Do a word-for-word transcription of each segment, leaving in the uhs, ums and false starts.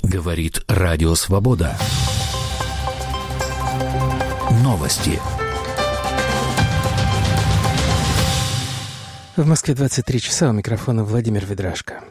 Говорит Радио Свобода. Новости. В Москве двадцать три часа, у микрофона Владимир Ведрашко.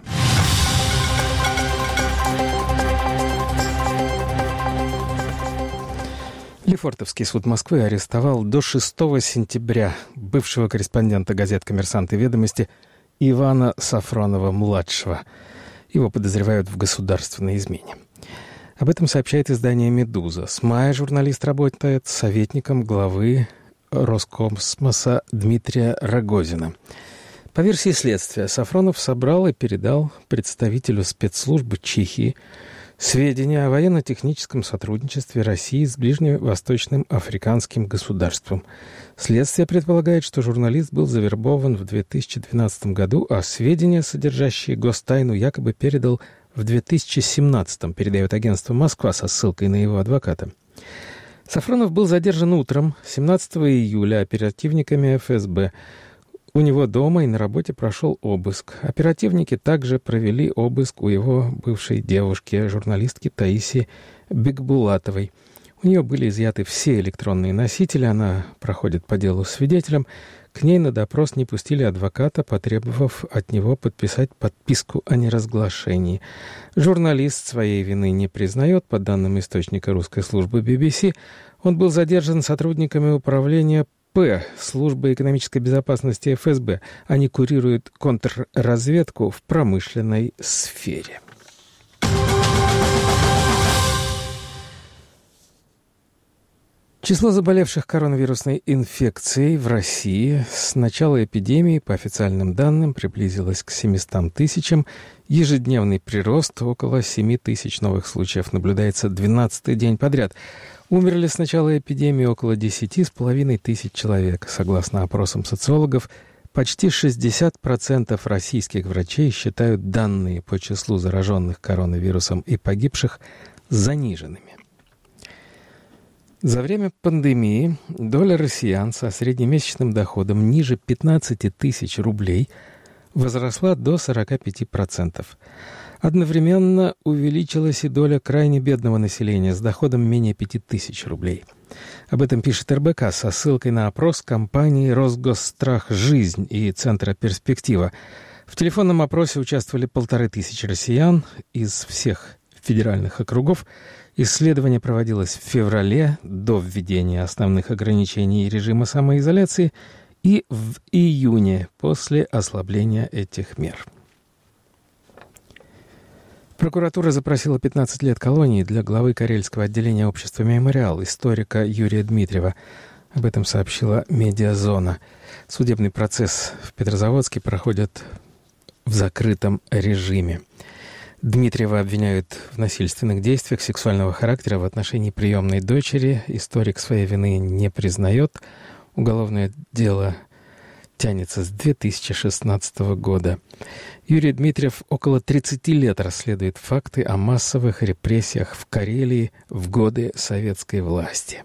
Лефортовский суд Москвы арестовал до шестого сентября бывшего корреспондента газет «Коммерсант» и «Ведомости» Ивана Сафронова-младшего. Его подозревают в государственной измене. Об этом сообщает издание «Медуза». С мая журналист работает советником главы Роскосмоса Дмитрия Рогозина. По версии следствия, Сафронов собрал и передал представителю спецслужбы Чехии сведения о военно-техническом сотрудничестве России с ближневосточным африканским государством. Следствие предполагает, что журналист был завербован в две тысячи двенадцатом году, а сведения, содержащие гостайну, якобы передал в две тысячи семнадцатом, передает агентство «Москва» со ссылкой на его адвоката. Сафронов был задержан утром семнадцатого июля оперативниками эф эс бэ. У него дома и на работе прошел обыск. Оперативники также провели обыск у его бывшей девушки, журналистки Таисии Бекбулатовой. У нее были изъяты все электронные носители, она проходит по делу свидетелем. К ней на допрос не пустили адвоката, потребовав от него подписать подписку о неразглашении. Журналист своей вины не признает. По данным источника русской службы би би си, он был задержан сотрудниками управления П. службы экономической безопасности эф эс бэ. Они курируют контрразведку в промышленной сфере. Число заболевших коронавирусной инфекцией в России с начала эпидемии, по официальным данным, приблизилось к семистам тысячам. Ежедневный прирост около семи тысяч новых случаев наблюдается двенадцатый день подряд. Умерли с начала эпидемии около десяти с половиной тысяч человек. Согласно опросам социологов, почти шестьдесят процентов российских врачей считают данные по числу зараженных коронавирусом и погибших заниженными. За время пандемии доля россиян со среднемесячным доходом ниже пятнадцати тысяч рублей возросла до сорока пяти процентов. Одновременно увеличилась и доля крайне бедного населения с доходом менее пяти тысяч рублей. Об этом пишет эр бэ ка со ссылкой на опрос компании «Росгосстрах Жизнь» и Центра «Перспектива». В телефонном опросе участвовали полторы тысячи россиян из всех федеральных округов. Исследование проводилось в феврале, до введения основных ограничений и режима самоизоляции, и в июне, после ослабления этих мер. Прокуратура запросила пятнадцать лет колонии для главы Карельского отделения общества «Мемориал», историка Юрия Дмитриева. Об этом сообщила «Медиазона». Судебный процесс в Петрозаводске проходит в закрытом режиме. Дмитриева обвиняют в насильственных действиях сексуального характера в отношении приемной дочери. Историк своей вины не признает. Уголовное дело тянется с две тысячи шестнадцатого года. Юрий Дмитриев около тридцати лет расследует факты о массовых репрессиях в Карелии в годы советской власти.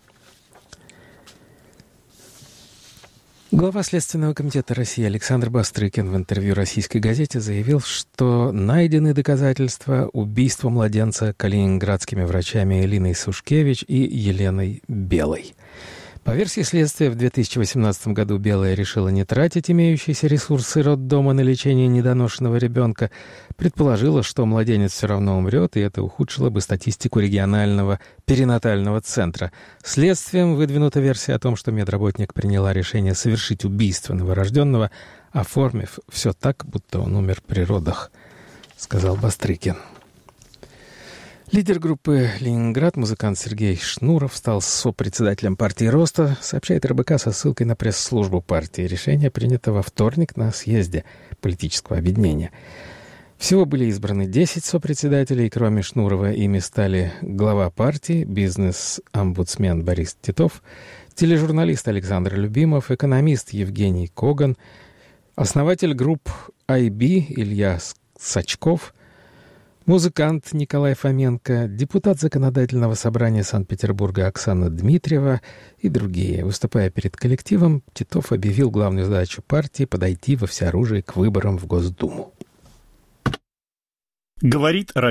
Глава Следственного комитета России Александр Бастрыкин в интервью российской газете заявил, что найдены доказательства убийства младенца калининградскими врачами Элиной Сушкевич и Еленой Белой. По версии следствия, в две тысячи восемнадцатом году Белая решила не тратить имеющиеся ресурсы роддома на лечение недоношенного ребенка, предположила, что младенец все равно умрет, и это ухудшило бы статистику регионального перинатального центра. Следствием выдвинута версия о том, что медработник приняла решение совершить убийство новорожденного, оформив все так, будто он умер при родах, сказал Бастрыкин. Лидер группы «Ленинград», музыкант Сергей Шнуров, стал сопредседателем партии «Роста», сообщает эр бэ ка со ссылкой на пресс-службу партии. Решение принято во вторник на съезде политического объединения. Всего были избраны десять сопредседателей, кроме Шнурова ими стали глава партии, бизнес-омбудсмен Борис Титов, тележурналист Александр Любимов, экономист Евгений Коган, основатель групп ай би Илья Сачков, музыкант Николай Фоменко, депутат Законодательного собрания Санкт-Петербурга Оксана Дмитриева и другие. Выступая перед коллективом, Титов объявил главную задачу партии подойти во всеоружии к выборам в Госдуму. Говорит